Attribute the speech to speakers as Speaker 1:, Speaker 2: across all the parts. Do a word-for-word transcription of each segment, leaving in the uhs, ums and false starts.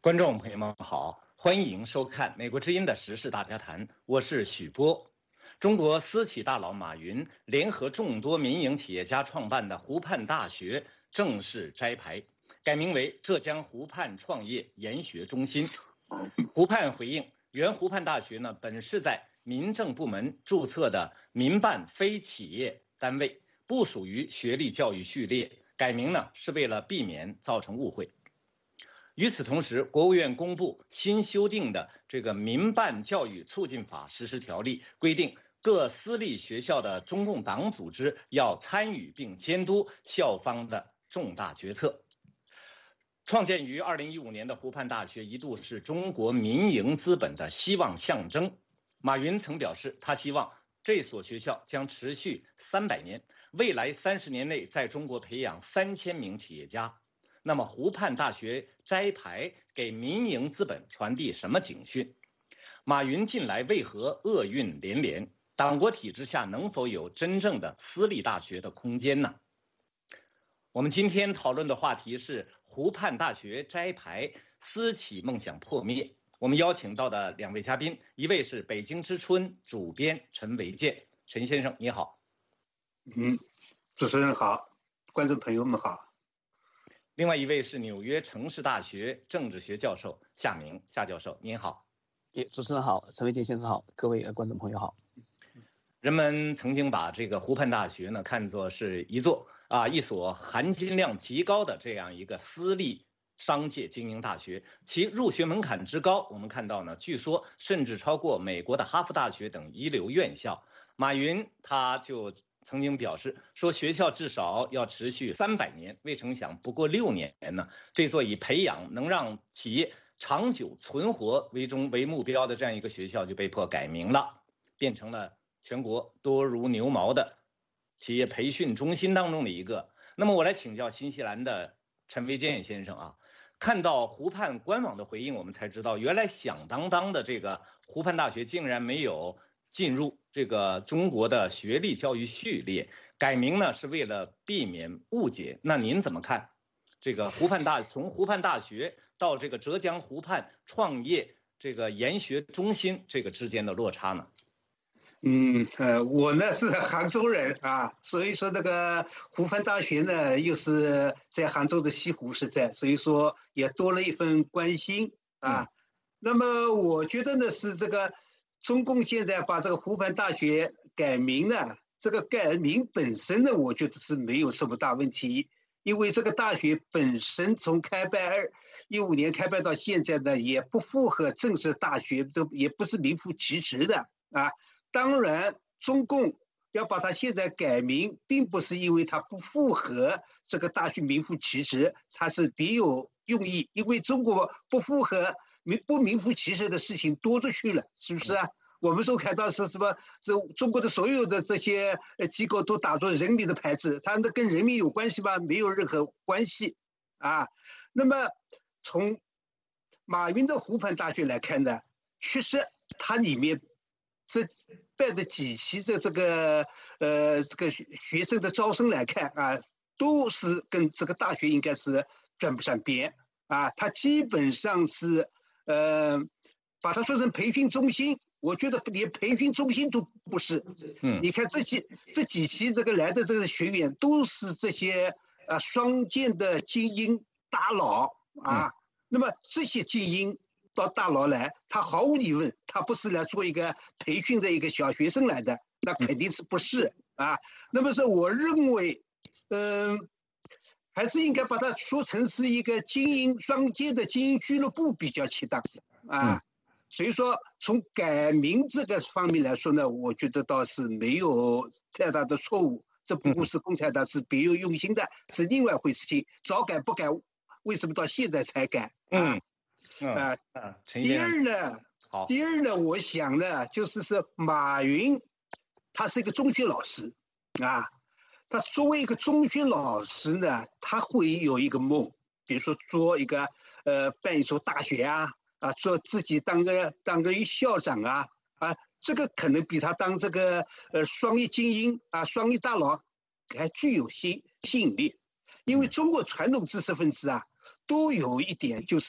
Speaker 1: 观众朋友们好，欢迎收看美国之音的时事大家谈，我是许波。中国私企大佬马云联合众多民营企业家创办的湖畔大学正式摘牌，改名为浙江湖畔创业研学中心。湖畔回应，原湖畔大学呢本是在民政部门注册的民办非企业单位，不属于学历教育序列，改名呢是为了避免造成误会。与此同时，国务院公布新修订的这个民办教育促进法实施条例，规定各私立学校的中共党组织要参与并监督校方的重大决策。创建于二零一五年的湖畔大学一度是中国民营资本的希望象征。马云曾表示，他希望这所学校将持续三百年，未来三十年内在中国培养三千名企业家。那么湖畔大学摘牌给民营资本传递什么警讯？马云近来为何厄运连连？党国体制下能否有真正的私立大学的空间呢？我们今天讨论的话题是湖畔大学摘牌，私企梦想破灭。我们邀请到的两位嘉宾，一位是北京之春主编陈维健，陈先生你好。
Speaker 2: 嗯，主持人好，观众朋友们好。
Speaker 1: 另外一位是纽约城市大学政治学教授夏明，夏教授您好。
Speaker 3: 也主持人好，陈维健先生好，各位观众朋友好。
Speaker 1: 人们曾经把这个湖畔大学呢看作是一座啊一所含金量极高的这样一个私立商界精英大学，其入学门槛之高，我们看到呢，据说甚至超过美国的哈佛大学等一流院校。马云他就曾经表示说，学校至少要持续三百年，未成想不过六年呢，这座以培养能让企业长久存活为中为目标的这样一个学校就被迫改名了，变成了全国多如牛毛的企业培训中心当中的一个。那么我来请教新西兰的陈维健先生啊，看到湖畔官网的回应，我们才知道原来响当当的这个湖畔大学竟然没有进入这个中国的学历教育序列，改名呢是为了避免误解。那您怎么看这个湖畔大从湖畔大学到这个浙江湖畔创业这个研学中心这个之间的落差呢？
Speaker 2: 嗯呃，我呢是杭州人啊，所以说那个湖畔大学呢又是在杭州的西湖是在，所以说也多了一份关心啊。嗯、那么我觉得呢是这个。中共现在把这个湖畔大学改名呢，这个改名本身呢，我觉得是没有什么大问题，因为这个大学本身从开办二一五年开办到现在呢，也不符合正式大学，这也不是名副其实的啊。当然，中共要把它现在改名，并不是因为它不符合这个大学名副其实，它是别有用意，因为中国不符合。名不名副其实的事情多出去了，是不是啊？我们说看到是什么？这中国的所有的这些机构都打着人民的牌子，它那跟人民有关系吗？没有任何关系啊。那么从马云的湖畔大学来看呢，确实它里面这带着几期的这个呃这个学生的招生来看啊，都是跟这个大学应该是沾不上边啊。它基本上是。呃，把它说成培训中心，我觉得连培训中心都不是。嗯，你看这几这几期这个来的这个学员都是这些呃双剑的精英大佬啊。嗯、那么这些精英到大佬来，他毫无疑问，他不是来做一个培训的一个小学生来的，那肯定是不是啊？那么说，我认为，嗯、呃。还是应该把它说成是一个精英双阶的精英俱乐部比较恰当啊，嗯、所以说从改名这个方面来说呢，我觉得倒是没有太大的错误。这不过是共产党是别有用心的，是另外一回事情。早改不改，为什么到现在才改？啊、嗯啊、呃、第二呢，第二呢，我想呢，就是说马云，他是一个中学老师啊。他作为一个中学老师呢，他会有一个梦，比如说做一个呃办一所大学啊，啊做自己当个当个校长啊啊，这个可能比他当这个呃双一精英啊双一大佬还具有吸吸引力，因为中国传统知识分子啊都有一点就是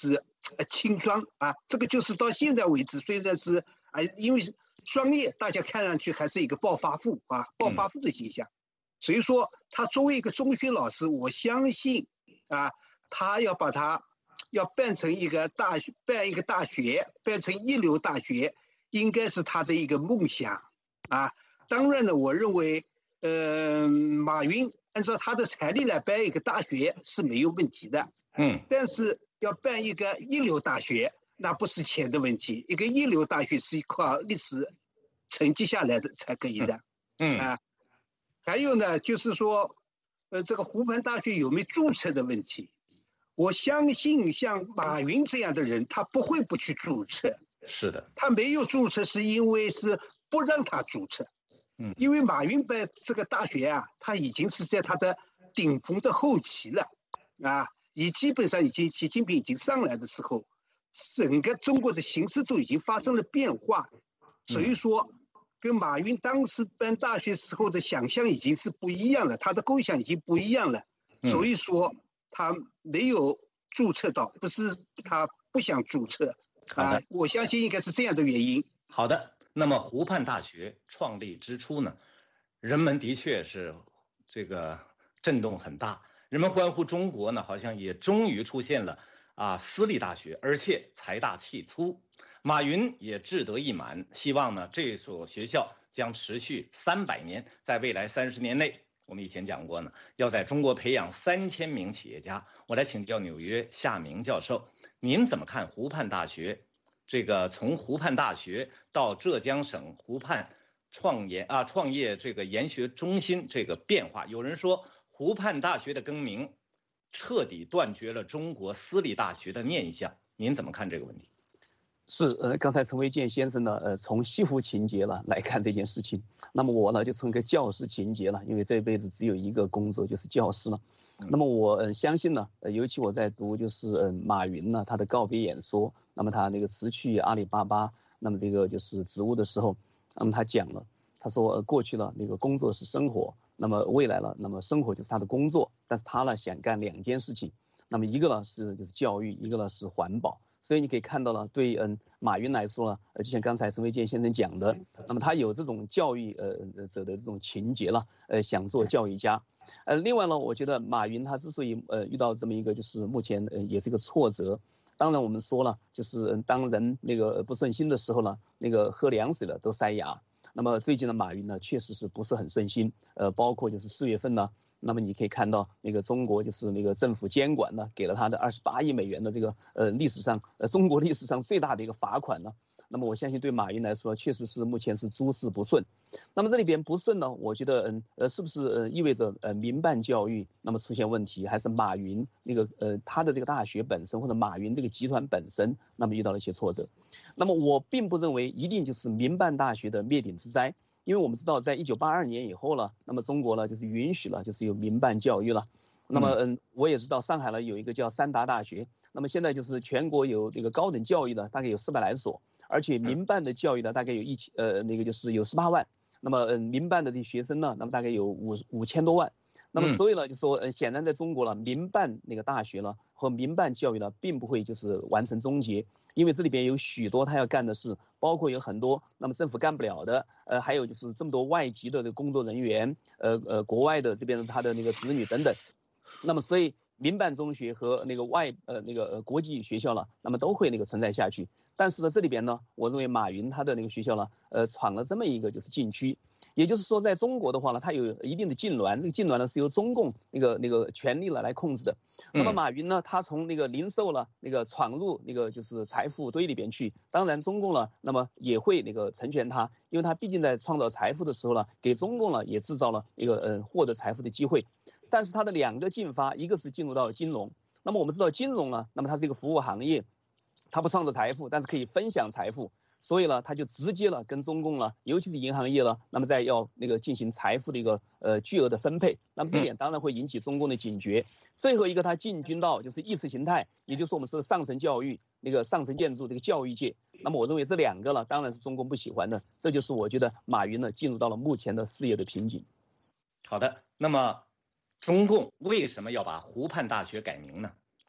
Speaker 2: 呃轻装啊，这个就是到现在为止，虽然是啊，因为专业大家看上去还是一个暴发户啊，暴发户的形象，所以说他作为一个中学老师，我相信啊，他要把他要办成一个大学，办一个大学，办成一流大学，应该是他的一个梦想啊。当然呢，我认为，呃，马云按照他的财力来办一个大学是没有问题的，
Speaker 1: 嗯，
Speaker 2: 但是要办一个一流大学，那不是钱的问题，一个一流大学是靠历史成绩下来的才可以的，
Speaker 1: 嗯
Speaker 2: 啊，还有呢，就是说，呃，这个湖畔大学有没有注册的问题？我相信像马云这样的人，他不会不去注册。
Speaker 1: 是的，
Speaker 2: 他没有注册是因为是不让他注册。
Speaker 1: 嗯，
Speaker 2: 因为马云办这个大学啊，他已经是在他的顶峰的后期了，啊，已基本上已经习近平已经上来的时候，整个中国的形势都已经发生了变化，所以说跟马云当时办大学时候的想象已经是不一样了，他的构想已经不一样了，所以说他没有注册到，不是他不想注册，啊，我相信应该是这样的原因。
Speaker 1: 好的。那么湖畔大学创立之初呢，人们的确是这个震动很大，人们欢呼中国呢好像也终于出现了啊私立大学，而且财大气粗。马云也志得意满，希望呢这所学校将持续三百年，在未来三十年内，我们以前讲过呢，要在中国培养三千名企业家。我来请教纽约夏明教授，您怎么看湖畔大学？这个从湖畔大学到浙江省湖畔创研啊创业这个研学中心这个变化，有人说湖畔大学的更名彻底断绝了中国私立大学的念想，您怎么看这个问题？
Speaker 3: 是呃，刚才陈维健先生呢，呃，从西湖情节了来看这件事情，那么我呢就从一个教师情节了，因为这辈子只有一个工作就是教师了。那么我呃相信呢，呃，尤其我在读就是呃马云呢他的告别演说，那么他那个辞去阿里巴巴那么这个就是职务的时候，那么他讲了，他说、呃、过去了那个工作是生活，那么未来了，那么生活就是他的工作，但是他呢想干两件事情，那么一个呢是就是教育，一个呢是环保。所以你可以看到了，对嗯马云来说呢，呃就像刚才陈维健先生讲的，那么他有这种教育呃者的这种情节了，呃想做教育家。呃，另外呢，我觉得马云他之所以呃遇到这么一个就是目前呃也是一个挫折，当然我们说了，就是当人那个不顺心的时候呢，那个喝凉水了都塞牙。那么最近的马云呢，确实是不是很顺心，呃，包括就是四月份呢。那么你可以看到，那个中国就是那个政府监管呢，给了他的二十八亿美元的这个呃历史上呃中国历史上最大的一个罚款呢。那么我相信对马云来说，确实是目前是诸事不顺。那么这里边不顺呢，我觉得嗯呃是不是呃意味着呃民办教育那么出现问题，还是马云那个呃他的这个大学本身或者马云这个集团本身那么遇到了一些挫折？那么我并不认为一定就是民办大学的灭顶之灾。因为我们知道，在一九八二年以后了，那么中国呢就是允许了，就是有民办教育了。那么嗯，我也知道上海呢有一个叫三达大学，那么现在就是全国有这个高等教育的大概有四百来所，而且民办的教育呢大概有一千呃那个就是有十八万，那么嗯民办的这学生呢，那么大概有五五千多万。那么所以呢，就说呃显然在中国呢，民办那个大学呢和民办教育呢并不会就是完成终结。因为这里边有许多他要干的事，包括有很多那么政府干不了的，呃，还有就是这么多外籍的这个工作人员，呃呃，国外的这边他的那个子女等等，那么所以民办中学和那个外呃那个呃国际学校呢，那么都会那个存在下去。但是呢，这里边呢，我认为马云他的那个学校呢，呃，闯了这么一个就是禁区。也就是说，在中国的话呢，它有一定的禁脔，这个禁脔呢是由中共那个那个权力了来控制的。那么马云呢，他从那个零售了那个闯入那个就是财富堆里边去，当然中共呢，那么也会那个成全他，因为他毕竟在创造财富的时候呢，给中共呢也制造了一个呃获得财富的机会。但是他的两个进发，一个是进入到了金融，那么我们知道金融呢，那么它是一个服务行业，它不创造财富，但是可以分享财富。所以呢，他就直接了跟中共了，尤其是银行业了，那么再要那个进行财富的一个呃巨额的分配，那么这点当然会引起中共的警觉。最后一个，他进军到就是意识形态，也就是我们说的上层教育，那个上层建筑这个教育界。那么我认为这两个呢，当然是中共不喜欢的，这就是我觉得马云呢进入到了目前的事业的瓶颈。
Speaker 1: 好的，那么中共为什么要把湖畔大学改名呢？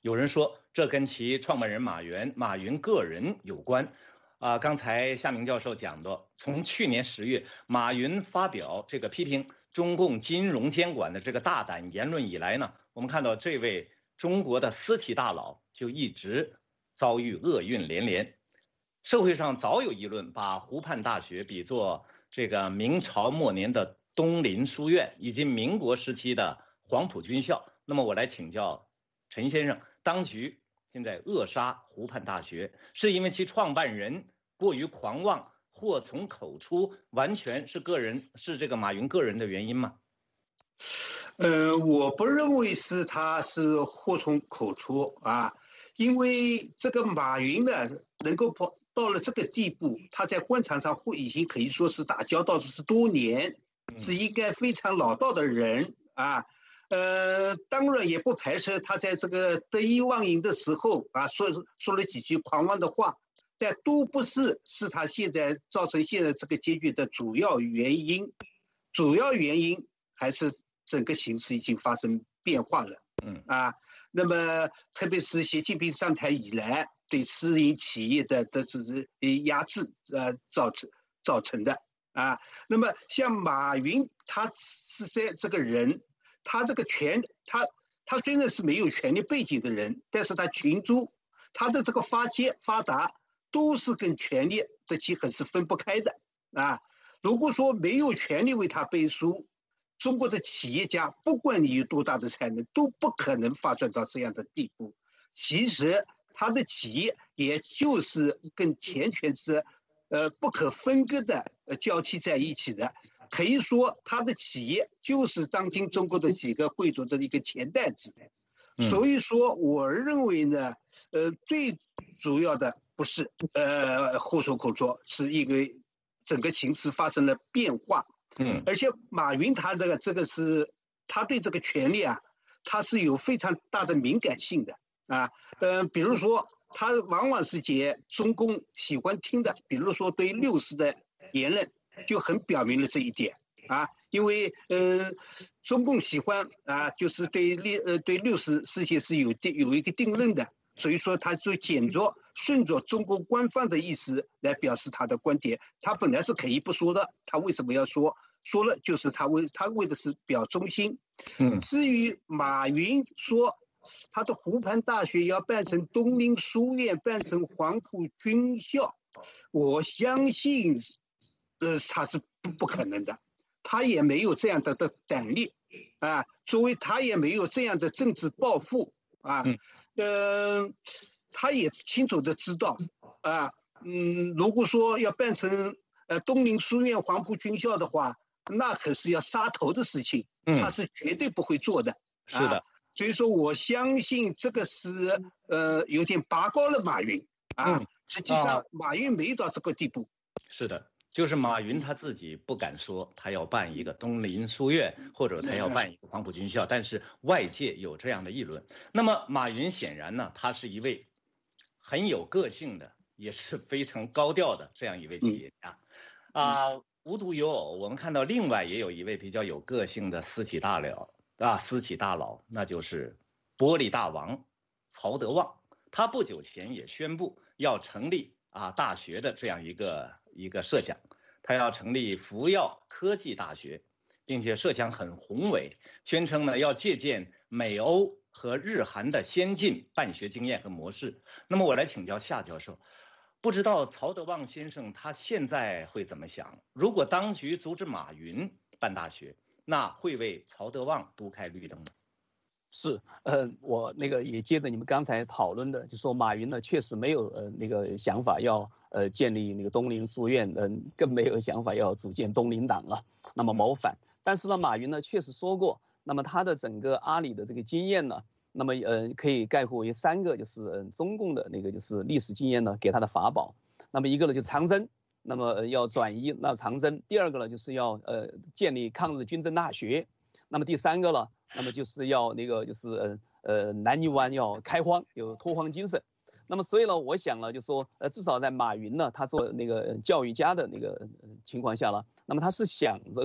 Speaker 1: 有人说这跟其创办人马云马云个人有关。啊、呃，刚才夏明教授讲的，从去年十月马云发表这个批评中共金融监管的这个大胆言论以来呢，我们看到这位中国的私企大佬就一直遭遇厄运连连。社会上早有议论把湖畔大学比作这个明朝末年的东林书院，以及民国时期的黄埔军校。那么我来请教陈先生，当局现在扼杀湖畔大学，是因为其创办人过于狂妄，祸从口出，完全是个人是这个马云个人的原因吗？
Speaker 2: 呃，我不认为是他是祸从口出啊，因为这个马云呢，能够跑到了这个地步，他在官场上会已经可以说是打交道是多年，是应该非常老道的人啊。呃，当然也不排斥他在这个得意忘形的时候啊，说说了几句狂妄的话，但都不是是他现在造成现在这个结局的主要原因。主要原因还是整个形势已经发生变化了。嗯啊，那么特别是习近平上台以来，对私营企业的这是压制呃造成造成的啊。那么像马云，他是在这个人。他这个权，他他虽然是没有权力背景的人，但是他群诸，他的这个发接发达都是跟权力的结合是分不开的啊。如果说没有权力为他背书，中国的企业家不管你有多大的才能，都不可能发展到这样的地步。其实他的企业也就是跟钱权是呃不可分割的交替在一起的。可以说，他的企业就是当今中国的几个贵族的一个钱袋子。所以说，我认为呢，呃，最主要的不是呃祸从口出，是因为整个形势发生了变化。嗯，而且马云他这个这个是，他对这个权力啊，他是有非常大的敏感性的啊。呃，比如说，他往往是接中共喜欢听的，比如说对六四的言论。就很表明了这一点啊，因为呃，中共喜欢啊，就是对六呃对六十事件是有定有一个定论的，所以说他就简着顺着中国官方的意思来表示他的观点。他本来是可以不说的，他为什么要说？说了就是他为他为的是表忠心。嗯，至于马云说他的湖畔大学要办成东林书院，办成黄埔军校，我相信。呃，他是不不可能的，他也没有这样的的胆力啊，作为他也没有这样的政治抱负啊，嗯、呃，他也清楚的知道啊，嗯，如果说要办成呃东林书院、黄埔军校的话，那可是要杀头的事情，他是绝对不会做的。
Speaker 1: 嗯、是的、啊，
Speaker 2: 所以说我相信这个是呃有点拔高了马云啊，嗯、实际上马云没到这个地步。
Speaker 1: 是的。就是马云他自己不敢说他要办一个东林书院，或者他要办一个黄埔军校，但是外界有这样的议论。那么马云显然呢，他是一位很有个性的，也是非常高调的这样一位企业家。啊、呃，无独有偶，我们看到另外也有一位比较有个性的私企大佬啊，私企大佬，那就是玻璃大王曹德旺。他不久前也宣布要成立啊大学的这样一个。一个设想，他要成立福耀科技大学，并且设想很宏伟，宣称呢要借鉴美欧和日韩的先进办学经验和模式。那么我来请教夏教授，不知道曹德旺先生他现在会怎么想？如果当局阻止马云办大学，那会为曹德旺独开绿灯吗？
Speaker 3: 是，呃，我那个也接着你们刚才讨论的，就说马云呢确实没有呃那个想法要呃建立那个东林书院，嗯、呃，更没有想法要组建东林党了，那么谋反。但是呢，马云呢确实说过，那么他的整个阿里的这个经验呢，那么呃可以概括为三个，就是呃中共的那个就是历史经验呢给他的法宝。那么一个呢就是长征，那么、呃、要转移那长征；第二个呢就是要呃建立抗日军政大学；那么第三个呢。那么就是要那个就是呃呃南泥湾要开荒，有拓荒精神。那么所以呢，我想呢，就说呃至少在马云呢他做那个教育家的那个情况下了，那么他是想这个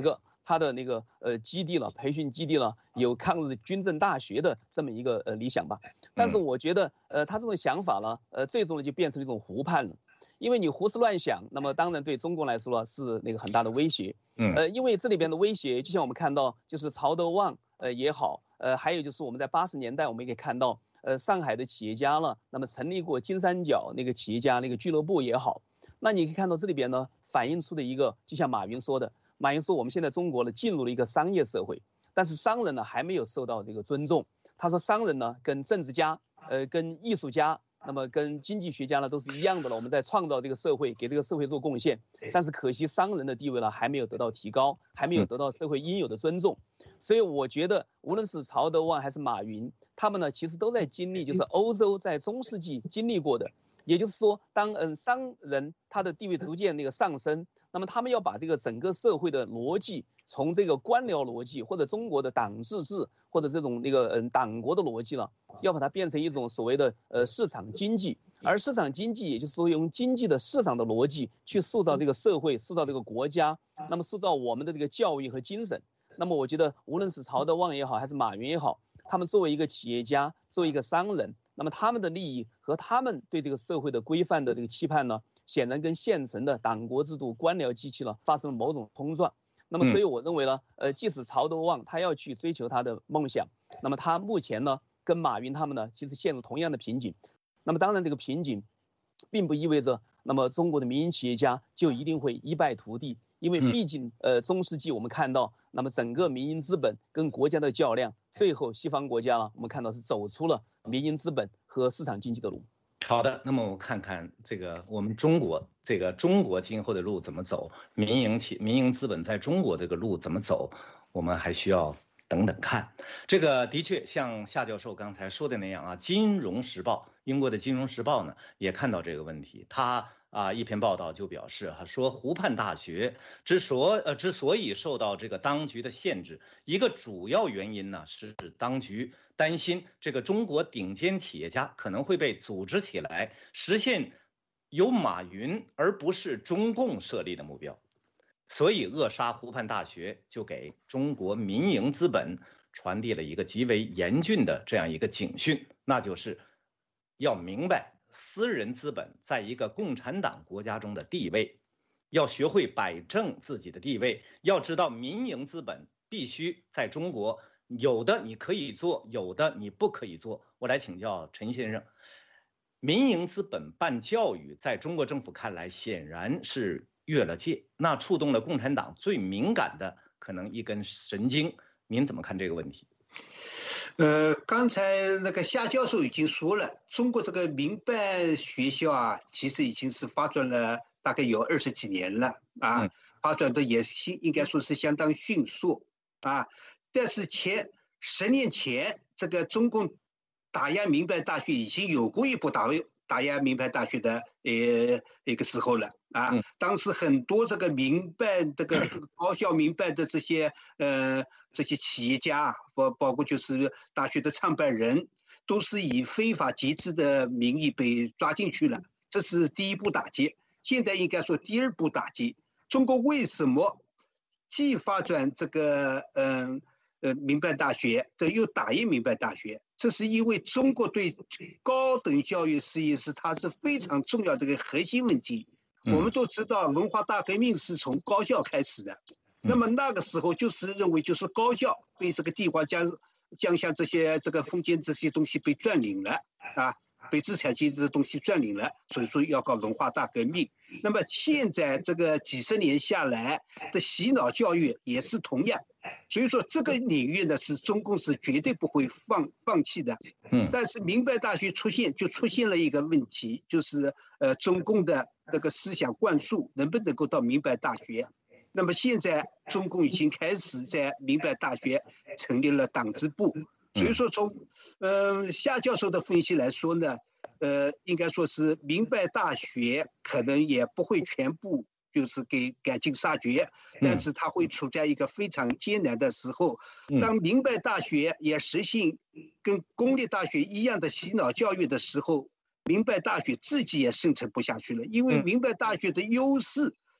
Speaker 3: 他的那个呃基地了，培训基地了，有抗日军政大学的这么一个呃理想吧。但是我觉得呃他这种想法呢，呃最终呢就变成一种胡判了。因为你胡思乱想，那么当然对中国来说呢是那个很大的威胁。
Speaker 1: 嗯，
Speaker 3: 呃，因为这里边的威胁，就像我们看到，就是曹德旺呃也好，呃还有就是我们在八十年代我们也可以看到，呃上海的企业家了，那么成立过金三角那个企业家那个俱乐部也好，那你可以看到这里边呢反映出的一个，就像马云说的，马云说我们现在中国呢进入了一个商业社会，但是商人呢还没有受到这个尊重。他说商人呢跟政治家，呃跟艺术家。那么跟经济学家呢都是一样的了，我们在创造这个社会，给这个社会做贡献。但是可惜商人的地位呢还没有得到提高，还没有得到社会应有的尊重。所以我觉得无论是曹德旺还是马云，他们呢其实都在经历就是欧洲在中世纪经历过的，也就是说当嗯商人他的地位逐渐那个上升，那么他们要把这个整个社会的逻辑，从这个官僚逻辑或者中国的党治制或者这种那个嗯党国的逻辑了，要把它变成一种所谓的呃市场经济，而市场经济也就是说用经济的市场的逻辑去塑造这个社会，塑造这个国家，那么塑造我们的这个教育和精神。那么我觉得无论是曹德旺也好，还是马云也好，他们作为一个企业家，作为一个商人，那么他们的利益和他们对这个社会的规范的这个期盼呢，显然跟现成的党国制度、官僚机器呢发生了某种冲撞。那么所以我认为呢，呃，即使曹德旺他要去追求他的梦想，那么他目前呢跟马云他们呢其实陷入同样的瓶颈。那么当然这个瓶颈并不意味着那么中国的民营企业家就一定会一败涂地，因为毕竟呃中世纪我们看到，那么整个民营资本跟国家的较量，最后西方国家呢我们看到是走出了民营资本和市场经济的路。
Speaker 1: 好的，那么我看看这个我们中国这个中国今后的路怎么走，民营企民营资本在中国这个路怎么走，我们还需要等等看。这个的确像夏教授刚才说的那样啊，《金融时报》英国的《金融时报》呢也看到这个问题，他啊一篇报道就表示哈、啊，说湖畔大学之所呃之所以受到这个当局的限制，一个主要原因呢是当局担心这个中国顶尖企业家可能会被组织起来，实现由马云而不是中共设立的目标，所以扼杀湖畔大学就给中国民营资本传递了一个极为严峻的这样一个警讯，那就是要明白私人资本在一个共产党国家中的地位，要学会摆正自己的地位，要知道民营资本必须在中国有的你可以做，有的你不可以做。我来请教陈先生，民营资本办教育在中国政府看来显然是越了界，那触动了共产党最敏感的可能一根神经，您怎么看这个问题？
Speaker 2: 呃，刚才那个夏教授已经说了，中国这个民办学校啊，其实已经是发展了大概有二十几年了啊，
Speaker 1: 嗯、
Speaker 2: 发展的也是应该说是相当迅速啊。但是前十年前，这个中共打压民办大学已经有过一波打打压民办大学的呃一个时候了啊。
Speaker 1: 嗯、
Speaker 2: 当时很多这个民办这个高校民办的这些呃这些企业家，包包括就是大学的创办人，都是以非法集资的名义被抓进去了。这是第一步打击。现在应该说第二步打击。中国为什么既发展这个嗯 呃, 呃民办大学，这又打压民办大学？这是因为中国对高等教育事业是它是非常重要的一个核心问题。我们都知道文化大革命是从高校开始的，那么那个时候就是认为就是高校被这个帝华江江夏这些这个封建这些东西被占领了啊，被资产阶级的东西占领了，所以说要搞文化大革命。那么现在这个几十年下来的洗脑教育也是同样，所以说这个领域呢是中共是绝对不会放放弃的。嗯，但是民办大学出现就出现了一个问题，就是呃中共的这个思想灌输能不能够到民办大学？那么现在中共已经开始在民办大学成立了党支部，所以说从呃夏教授的分析来说呢，呃应该说是民办大学可能也不会全部就是给赶尽杀绝，但是它会处在一个非常艰难的时候。当民办大学也实行跟公立大学一样的洗脑教育的时候，民办大学自己也生存不下去了，因为民办大学的优势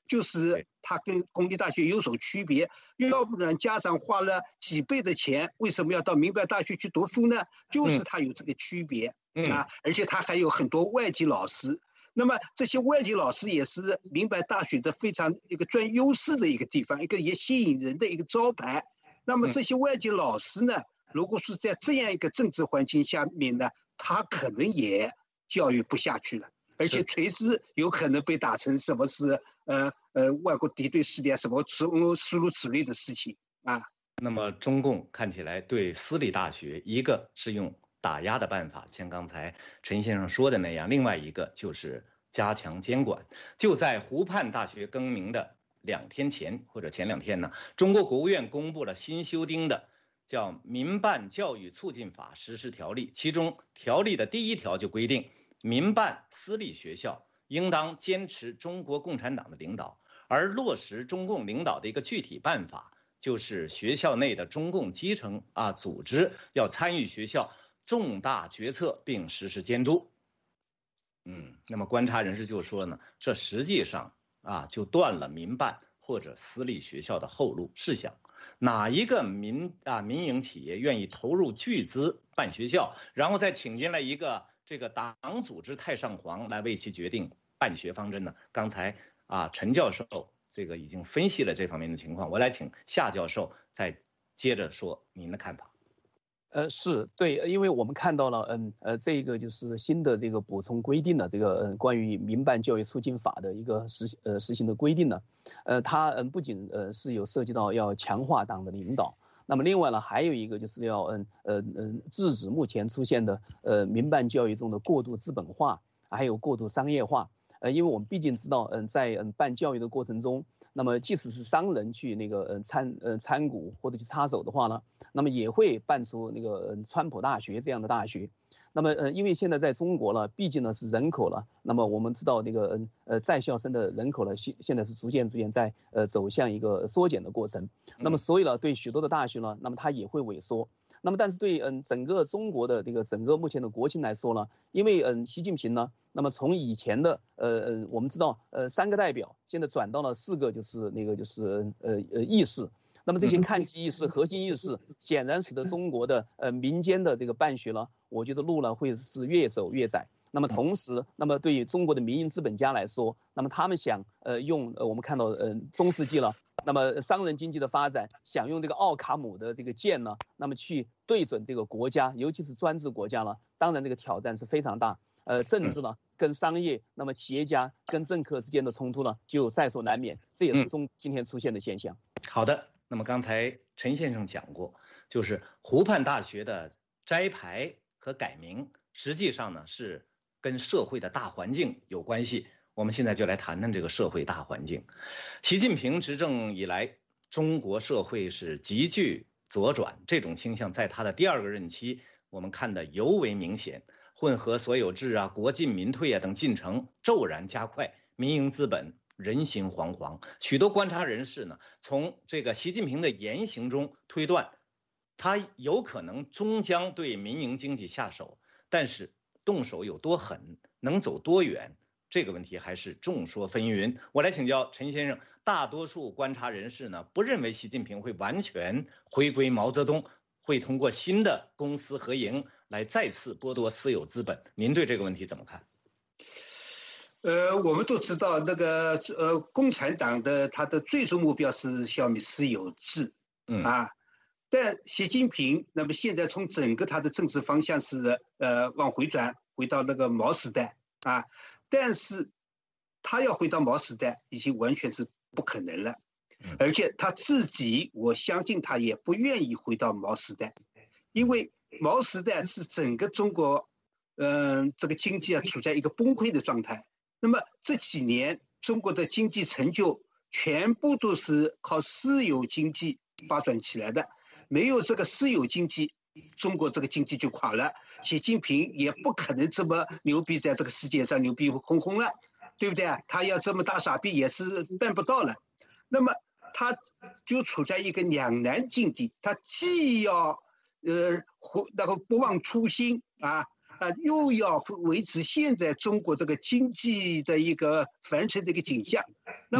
Speaker 2: 就是它跟公立大学有所区别。要不然家长花了几倍的钱，为什么要到民办大学去读书呢？就是它有这个区别、嗯、啊，而且它还有很多外籍老师。那么这些外籍老师也是民办大学的非常一个专优势的一个地方，一个也吸引人的一个招牌。那么这些外籍老师呢，如果是在这样一个政治环境下面呢，他可能也教育不下去了，而且随时有可能被打成什么是呃呃外国敌对势力啊，什么诸诸如此类的事情啊。
Speaker 1: 那么中共看起来对私立大学，一个是用打压的办法，像刚才陈先生说的那样，另外一个就是加强监管。就在湖畔大学更名的两天前或者前两天呢，中国国务院公布了新修订的叫《民办教育促进法实施条例》，其中条例的第一条就规定，民办私立学校应当坚持中国共产党的领导，而落实中共领导的一个具体办法，就是学校内的中共基层啊组织要参与学校重大决策并实施监督。嗯，那么观察人士就说呢，这实际上啊就断了民办或者私立学校的后路。试想，哪一个民啊民营企业愿意投入巨资办学校，然后再请进来一个这个党组织太上皇来为其决定办学方针呢？刚才啊陈教授这个已经分析了这方面的情况，我来请夏教授再接着说您的看法。
Speaker 3: 呃，是对，因为我们看到了，嗯，呃，这个就是新的这个补充规定的这个，嗯，关于民办教育促进法的一个实呃实行的规定呢，呃，它嗯不仅呃是有涉及到要强化党的领导，那么另外呢还有一个就是要嗯呃嗯制止目前出现的呃民办教育中的过度资本化，还有过度商业化，呃，因为我们毕竟知道，嗯，在嗯办教育的过程中，那么即使是商人去那个呃参呃参股或者去插手的话呢，那么也会办出那个川普大学这样的大学。那么呃因为现在在中国呢，毕竟呢是人口了，那么我们知道那个呃在校生的人口呢现现在是逐渐逐渐在呃走向一个缩减的过程。那么所以呢，对许多的大学呢，那么它也会萎缩。那么但是对嗯整个中国的这个整个目前的国情来说呢，因为嗯习近平呢，那么从以前的呃呃我们知道呃三个代表，现在转到了四个，就是那个就是呃呃议事。那么这些看齐议事、核心议事，显然使得中国的呃民间的这个办学呢，我觉得路呢会是越走越窄。那么同时，那么对于中国的民营资本家来说，那么他们想呃用呃我们看到呃中世纪了，那么商人经济的发展，想用这个奥卡姆的这个剑呢，那么去对准这个国家，尤其是专制国家了，当然这个挑战是非常大。呃，政治呢跟商业，那么企业家跟政客之间的冲突呢就在所难免，这也是中今天出现的现象。
Speaker 1: 好的。那么刚才陈先生讲过，就是湖畔大学的摘牌和改名，实际上呢是跟社会的大环境有关系。我们现在就来谈谈这个社会大环境。习近平执政以来，中国社会是急剧左转，这种倾向在他的第二个任期我们看得尤为明显。混合所有制啊、国进民退啊等进程骤然加快，民营资本人心惶惶。许多观察人士呢，从这个习近平的言行中推断，他有可能终将对民营经济下手，但是动手有多狠，能走多远，这个问题还是众说纷纭。我来请教陈先生，大多数观察人士呢，不认为习近平会完全回归毛泽东，会通过新的公私合营来再次剥夺私有资本。您对这个问题怎么看？
Speaker 2: 呃，我们都知道那个呃，共产党的它的最终目标是消灭私有制，嗯啊，但习近平那么现在从整个他的政治方向是呃往回转，回到那个毛时代啊，但是他要回到毛时代已经完全是不可能了，而且他自己我相信他也不愿意回到毛时代，因为毛时代是整个中国嗯、呃、这个经济啊处在一个崩溃的状态。那么这几年中国的经济成就全部都是靠私有经济发展起来的，没有这个私有经济，中国这个经济就垮了。习近平也不可能这么牛逼，在这个世界上牛逼哄哄了，对不对？他要这么大傻逼也是办不到了。那么他就处在一个两难境地，他既要呃那个不忘初心啊。啊，又要维持现在中国这个经济的一个繁盛的一个景象，那么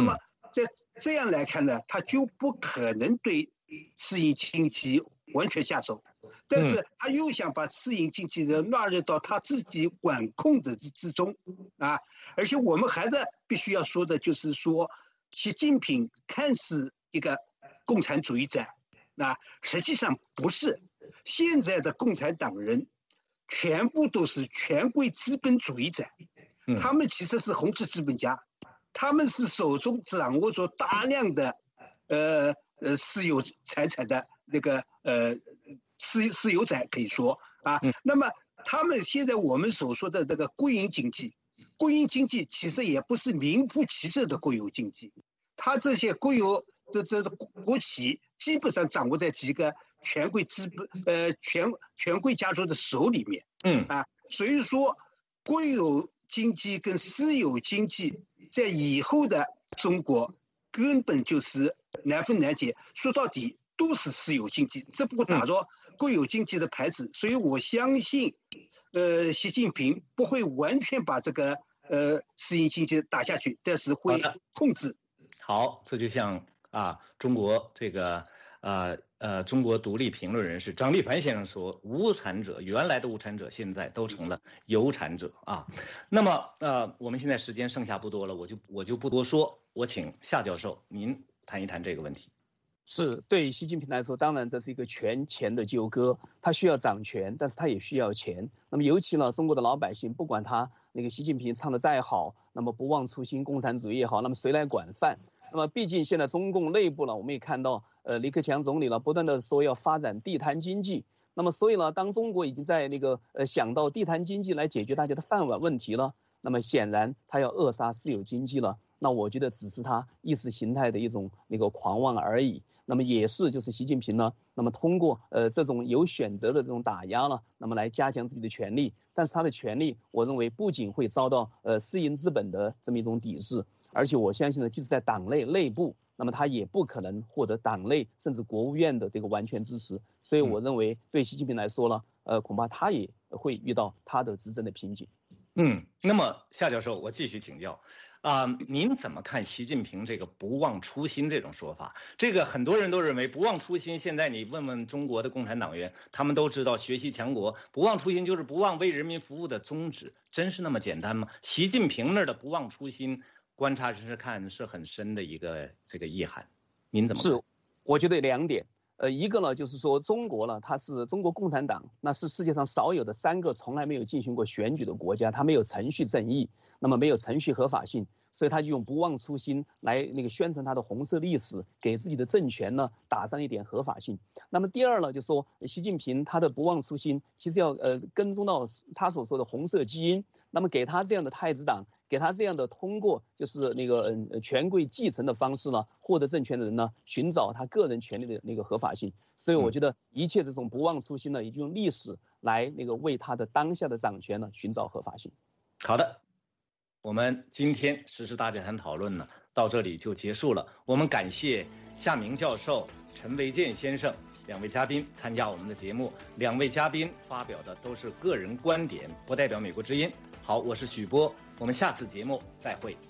Speaker 2: 在这样来看呢，他就不可能对私营经济完全下手，但是他又想把私营经济的纳入到他自己管控的之中啊。而且我们还是必须要说的，就是说，习近平看似一个共产主义者，啊，实际上不是。现在的共产党人全部都是权贵资本主义者，他们其实是红色资本家，他们是手中掌握着大量的呃呃私有财产的那个呃私私有财可以说啊。那么他们现在我们所说的这个国营经济，国营经济其实也不是名副其实的国有经济，它这些国有这这国企基本上掌握在几个权贵资本呃权权贵家族的手里面，嗯啊，所以说国有经济跟私有经济在以后的中国根本就是难分难解，说到底都是私有经济，只不过打着国有经济的牌子，所以我相信，呃，习近平不会完全把这个呃私营经济打下去，但是会控制。
Speaker 1: 好，这就像啊，中国这个呃呃，中国独立评论人士张立盘先生说，无产者原来的无产者现在都成了有产者啊。那么呃，我们现在时间剩下不多了，我就我就不多说，我请夏教授您谈一谈这个问题。
Speaker 3: 是对习近平来说，当然这是一个权钱的纠葛，他需要掌权，但是他也需要钱。那么尤其呢，中国的老百姓，不管他那个习近平唱的再好，那么不忘初心、共产主义也好，那么谁来管饭？那么毕竟现在中共内部呢，我们也看到，呃，李克强总理呢不断的说要发展地摊经济。那么所以呢，当中国已经在那个呃想到地摊经济来解决大家的饭碗问题了，那么显然他要扼杀私有经济了。那我觉得只是他意识形态的一种那个狂妄而已。那么也是就是习近平呢，那么通过呃这种有选择的这种打压呢，那么来加强自己的权利。但是他的权利，我认为不仅会遭到呃私营资本的这么一种抵制，而且我相信呢，即使在党内内部，那么他也不可能获得党内甚至国务院的这个完全支持。所以我认为对习近平来说呢，呃恐怕他也会遇到他的执政的瓶颈。
Speaker 1: 嗯，那么夏教授，我继续请教。啊、呃，您怎么看习近平这个不忘初心这种说法？这个很多人都认为不忘初心。现在你问问中国的共产党员，他们都知道学习强国，不忘初心就是不忘为人民服务的宗旨，真是那么简单吗？习近平那儿的不忘初心，观察是看是很深的一个这个意涵。您怎么看？
Speaker 3: 是，我觉得两点。呃，一个呢，就是说中国呢，它是中国共产党，那是世界上少有的三个从来没有进行过选举的国家，它没有程序正义，那么没有程序合法性，所以他就用不忘初心来那个宣传他的红色历史，给自己的政权呢打上一点合法性。那么第二呢，就说习近平他的不忘初心，其实要呃跟踪到他所说的红色基因，那么给他这样的太子党，给他这样的通过就是那个嗯权贵继承的方式呢，获得政权的人呢，寻找他个人权利的那个合法性。所以我觉得一切这种不忘初心呢，已经用历史来那个为他的当下的掌权呢寻找合法性。
Speaker 1: 好的，我们今天时事大家谈讨论呢到这里就结束了。我们感谢夏明教授、陈维健先生两位嘉宾参加我们的节目。两位嘉宾发表的都是个人观点，不代表美国之音。好，我是许波，我们下次节目再会。